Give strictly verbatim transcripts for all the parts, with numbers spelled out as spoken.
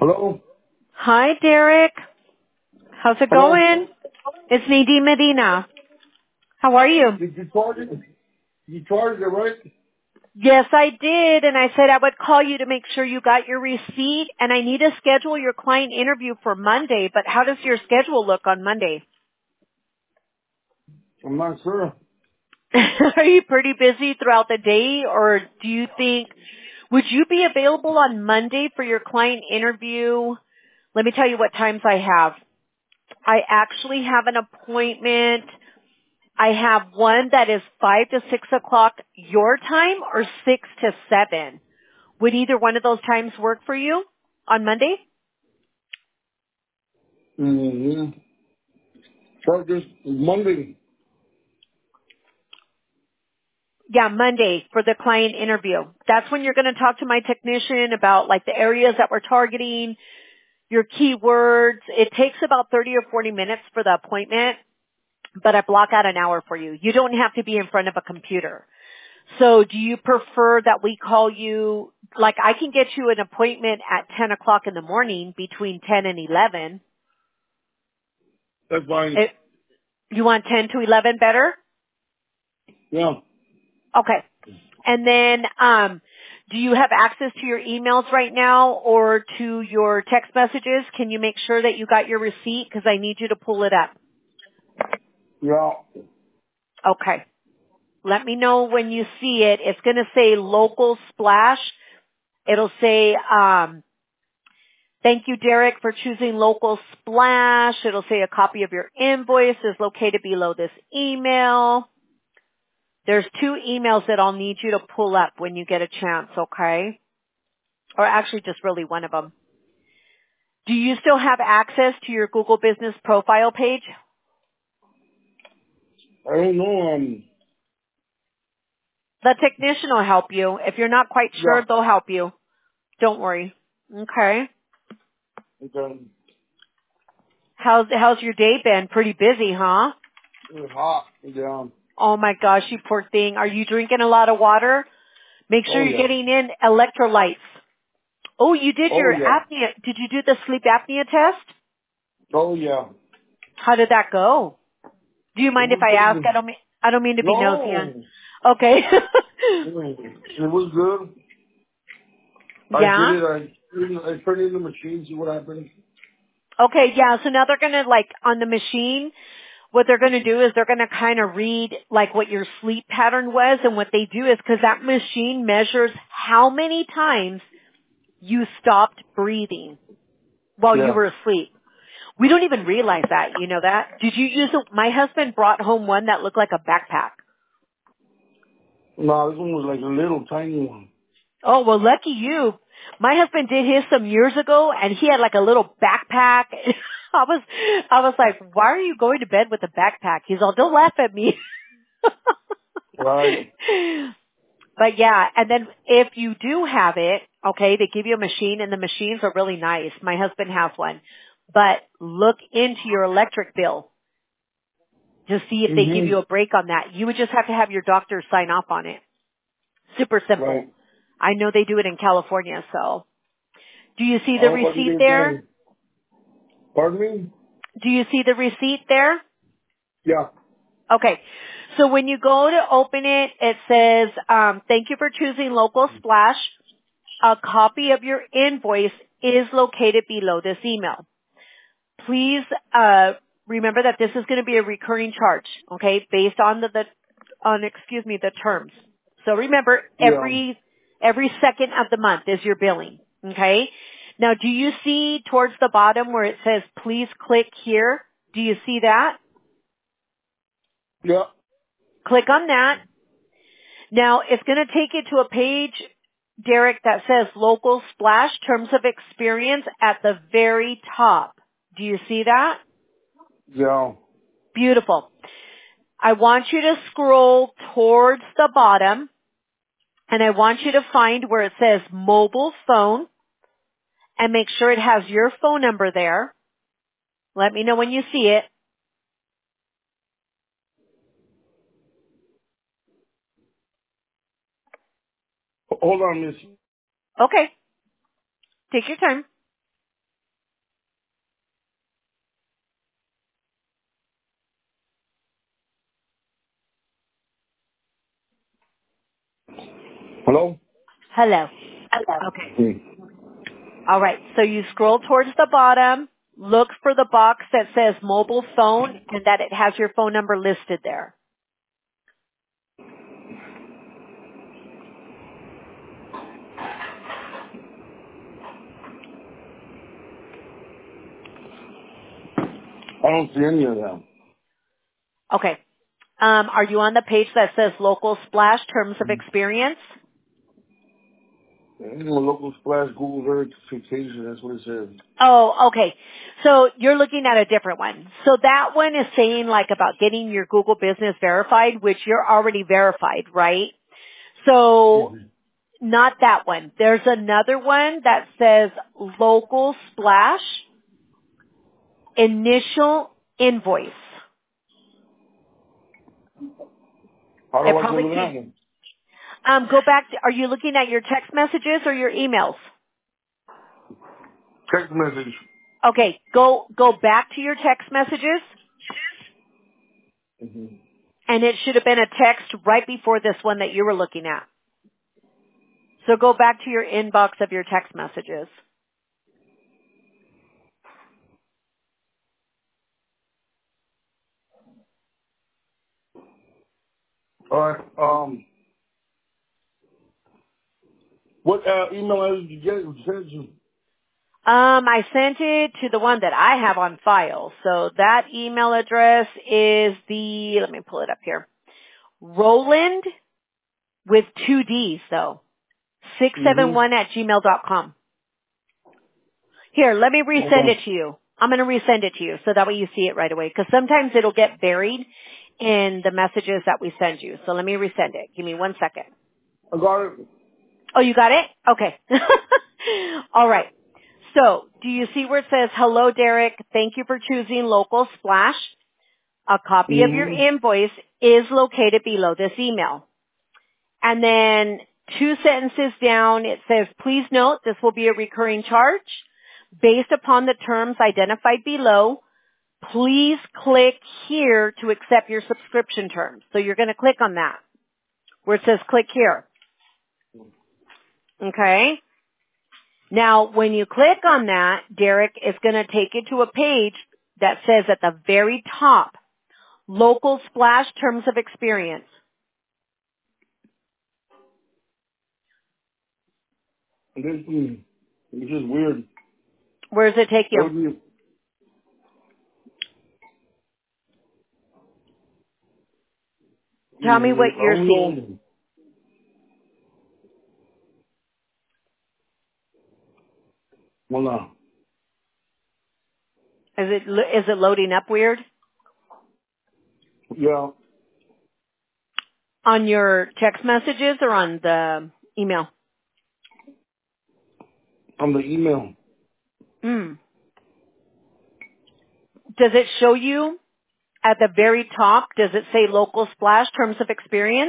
Hello? Hi, Derek. How's it Hello? going? It's Nadine Medina. How are you? Did you charge it? You charged it, right? Yes, I did, and I said I would call you to make sure you got your receipt, and I need to schedule your client interview for Monday, but how does your schedule look on Monday? I'm not sure. Are you pretty busy throughout the day, or do you think, would you be available on Monday for your client interview? Let me tell you what times I have. I actually have an appointment. I have one that is five to six o'clock your time or six to seven. Would either one of those times work for you on Monday? Mm-hmm. Charge this Monday. Yeah, Monday for the client interview. That's when you're going to talk to my technician about like the areas that we're targeting, your keywords. It takes about thirty or forty minutes for the appointment, but I block out an hour for you. You don't have to be in front of a computer. So do you prefer that we call you, like I can get you an appointment at ten o'clock in the morning between ten and eleven. That's fine. It, you want ten to eleven better? Yeah. Okay. And then, um, do you have access to your emails right now or to your text messages? Can you make sure that you got your receipt? Because I need you to pull it up. Yeah. Okay. Let me know when you see it. It's going to say local splash. It'll say, um, thank you, Derek, for choosing local splash. It'll say a copy of your invoice is located below this email. There's two emails that I'll need you to pull up when you get a chance, okay? Or actually just really one of them. Do you still have access to your Google Business profile page? I don't know. Um. The technician will help you. If you're not quite Yeah. sure, they'll help you. Don't worry. Okay. Okay. How's, how's your day been? Pretty busy, huh? It's hot. Yeah. Oh my gosh, you poor thing. Are you drinking a lot of water? Make sure Oh you're yeah. getting in electrolytes. Oh, you did Oh your yeah. apnea. Did you do the sleep apnea test? Oh yeah. How did that go? Do you It mind if was I pretty ask? good. I don't mean, I don't mean to be nosy on. No. Okay. Mm. It was good. I did Yeah? it. I I turned in the machine. See what happens. Okay, yeah, so now they're gonna like on the machine, what they're gonna do is they're gonna kind of read like what your sleep pattern was, and what they do is because that machine measures how many times you stopped breathing while you Yeah. were asleep. We don't even realize that, you know that? Did you use it? My husband brought home one that looked like a backpack. No, this one was like a little tiny one. Oh, well, lucky you. My husband did his some years ago, and he had like a little backpack. I was, I was like, why are you going to bed with a backpack? He's all, don't laugh at me. Right. But yeah, and then if you do have it, okay, they give you a machine, and the machines are really nice. My husband has one. But look into your electric bill to see if they give Mhm. you a break on that. You would just have to have your doctor sign off on it. Super simple. Right. I know they do it in California, so. Do you see the Oh, what do receipt you there? think? Pardon me? Do you see the receipt there? Yeah. Okay. So when you go to open it, it says, um, thank you for choosing Local Splash. A copy of your invoice is located below this email. Please uh, remember that this is going to be a recurring charge, okay, based on the, the on excuse me the terms. So remember, Yeah. every every second of the month is your billing, okay. Now, do you see towards the bottom where it says please click here? Do you see that? Yeah. Click on that. Now, it's going to take you to a page, Derek, that says Local Splash Terms of Experience at the very top. Do you see that? Yeah. Beautiful. I want you to scroll towards the bottom, and I want you to find where it says mobile phone, and make sure it has your phone number there. Let me know when you see it. Hold on, miss. Okay. Take your time. Hello? Hello. Okay. Hmm. All right. So you scroll towards the bottom, look for the box that says mobile phone and that it has your phone number listed there. I don't see any of them. Okay. Um, are you on the page that says local splash terms of experience? Mm, local splash, Google verification, that's what it says. Oh, okay. So you're looking at a different one. So that one is saying like about getting your Google business verified, which you're already verified, right? So Mhm. not that one. There's another one that says local splash initial invoice. How It do I go probably to that came, one? um, go back to, are you looking at your text messages or your emails? Text message. Okay, go, go back to your text messages Mm-hmm. and it should have been a text right before this one that you were looking at. So go back to your inbox of your text messages. All right. Um, what uh, email address did you get? It sent you. Um, I sent it to the one that I have on file. So that email address is the, let me pull it up here. Roland with two D's though. six seven one Mm-hmm. at gmail dot com. Here, let me resend it Okay. to you. I'm going to resend it to you so that way you see it right away. Because sometimes it'll get buried in the messages that we send you. So let me resend it. Give me one second. I got it. Oh, you got it? Okay. All right. So, do you see where it says, hello, Derek. Thank you for choosing Local Splash. A copy of your Mm-hmm. invoice is located below this email. And then two sentences down, it says, please note this will be a recurring charge. Based upon the terms identified below, please click here to accept your subscription terms. So you're going to click on that where it says click here. Okay? Now, when you click on that, Derek is going to take you to a page that says at the very top, Local Splash Terms of Experience. This is, it's just weird. Where does it take That you? would be, Tell me mm, what I you're don't seeing. know. Hold on. Is it, is it loading up weird? Yeah, On your text messages or on the email? on the email. Mm. Does it show you at the very top, does it say Local Splash Terms of Experience?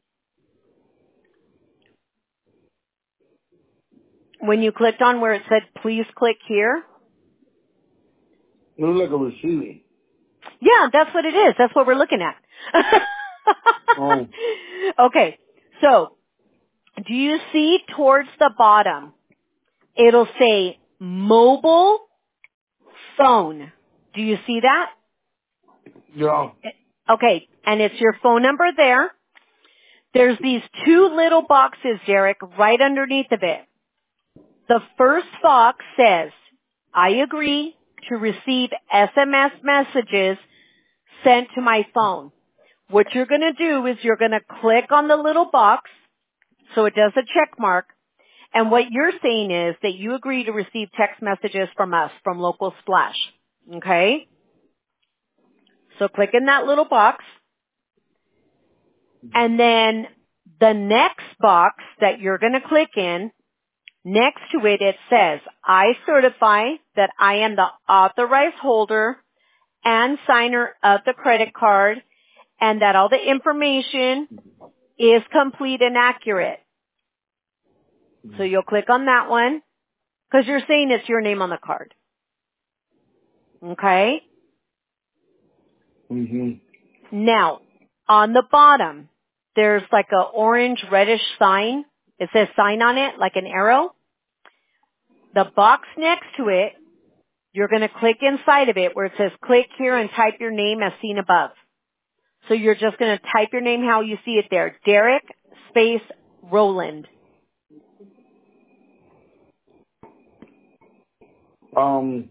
When you clicked on where it said, please click here? It looks like a receipt. Yeah, that's what it is. That's what we're looking at. Oh, Okay. So, do you see towards the bottom, it'll say mobile phone. Do you see that? yeah. Okay. And it's your phone number there. There's these two little boxes, Derek, right underneath of it. The first box says, I agree to receive S M S messages sent to my phone. What you're going to do is you're going to click on the little box so it does a check mark. And what you're saying is that you agree to receive text messages from us, from Local Splash. Okay? So click in that little box. And then the next box that you're going to click in, next to it, it says, I certify that I am the authorized holder and signer of the credit card and that all the information is complete and accurate. So you'll click on that one because you're saying it's your name on the card. Okay? Mm-hmm. Now, on the bottom, there's like a orange reddish sign. It says sign on it like an arrow. The box next to it, you're going to click inside of it where it says click here and type your name as seen above. So you're just going to type your name how you see it there. Derek space Roland. Um,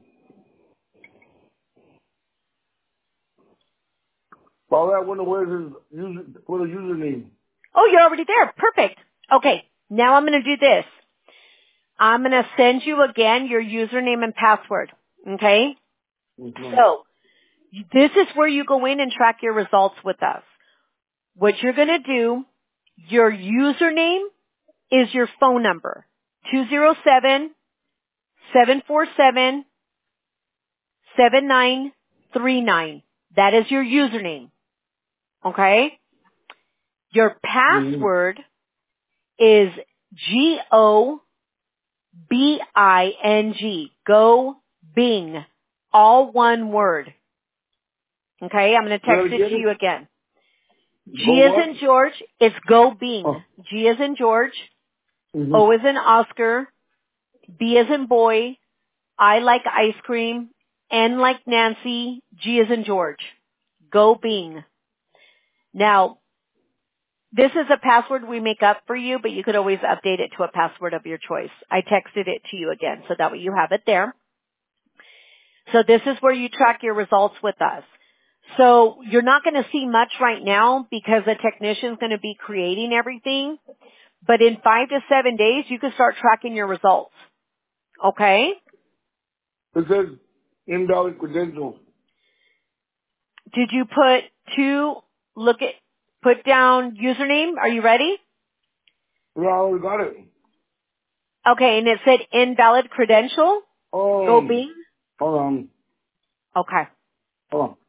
all that wonder where's his user, for the username. Oh, you're already there. Perfect. Okay. Now I'm going to do this. I'm going to send you again your username and password. Okay? Mm-hmm. So this is where you go in and track your results with us. What you're going to do, your username is your phone number. two zero seven, seven four seven, seven nine three nine. That is your username. Okay? Your Mm-hmm. password is G O B I N G. Go Bing. All one word. Okay? I'm going to text it to you again. Go G as what? in George, it's Go Bing. Oh. G as in George, Mm-hmm. O as in Oscar, B as in boy, I like ice cream, N like Nancy, G as in George. Go Bing. Now, this is a password we make up for you, but you could always update it to a password of your choice. I texted it to you again, so that way you have it there. So this is where you track your results with us. So you're not going to see much right now because the technician's going to be creating everything. But in five to seven days, you can start tracking your results. Okay? It says invalid credentials. Did you put two, look at, put down username? Are you ready? Yeah, I already got it. Okay, and it said invalid credential? Go Um, Bing? hold on. Okay. Hold on.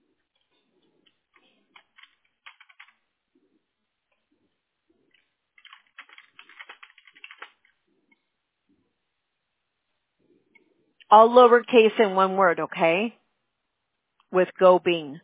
All lowercase in one word, okay? With Go Bing.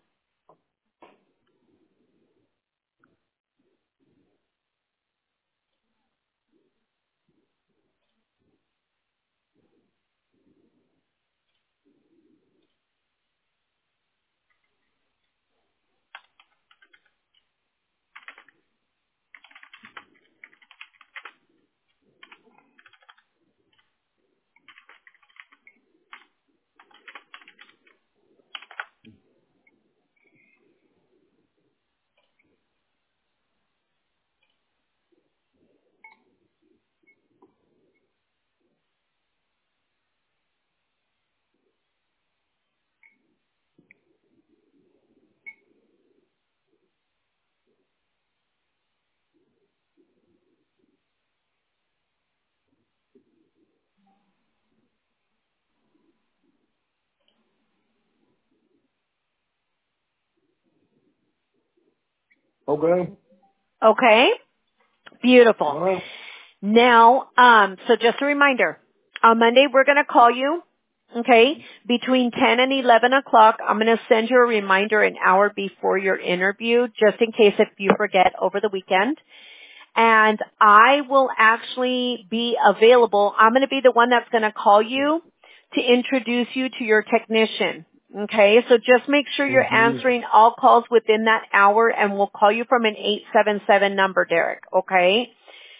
Okay. Okay? Beautiful. All right. Now, um, so just a reminder, on Monday we're going to call you, okay, between ten and eleven o'clock. I'm going to send you a reminder an hour before your interview, just in case if you forget over the weekend. And I will actually be available. I'm going to be the one that's going to call you to introduce you to your technician. Okay, so just make sure you're Mm-hmm. answering all calls within that hour, and we'll call you from an eight seven seven number, Derek, okay?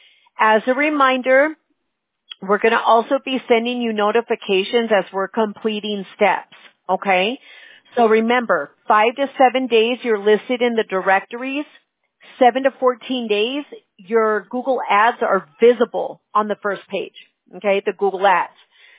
As a reminder, we're going to also be sending you notifications as we're completing steps, okay? So remember, five to seven days you're listed in the directories. Seven to fourteen days, your Google ads are visible on the first page, okay? The Google ads.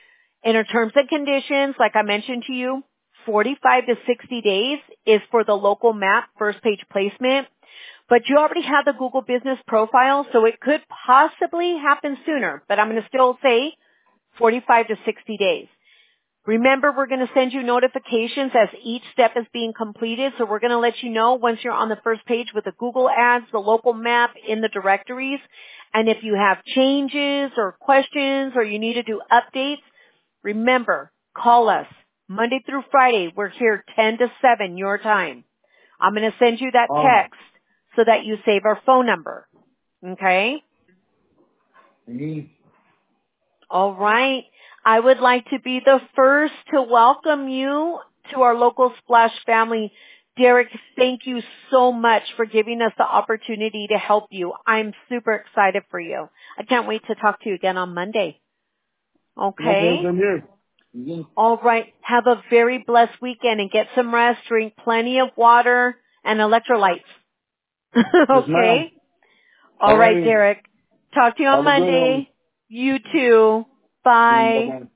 In our terms and conditions, like I mentioned to you, forty-five to sixty days is for the local map first page placement. But you already have the Google Business Profile, so it could possibly happen sooner. But I'm going to still say forty-five to sixty days. Remember, we're going to send you notifications as each step is being completed. So we're going to let you know once you're on the first page with the Google ads, the local map in the directories. And if you have changes or questions or you need to do updates, remember, call us. Monday through Friday, we're here ten to seven your time. I'm going to send you that Um, text so that you save our phone number. Okay? Mm-hmm. All right. I would like to be the first to welcome you to our local Splash family. Derek, thank you so much for giving us the opportunity to help you. I'm super excited for you. I can't wait to talk to you again on Monday. Okay, Okay? I'm here. Mm-hmm. All right. Have a very blessed weekend and get some rest. Drink plenty of water and electrolytes. Yes, ma'am. Okay? All All right, righty. Derek. Talk to you on Have a good one. Monday. You too. Mm, Bye. bye-bye.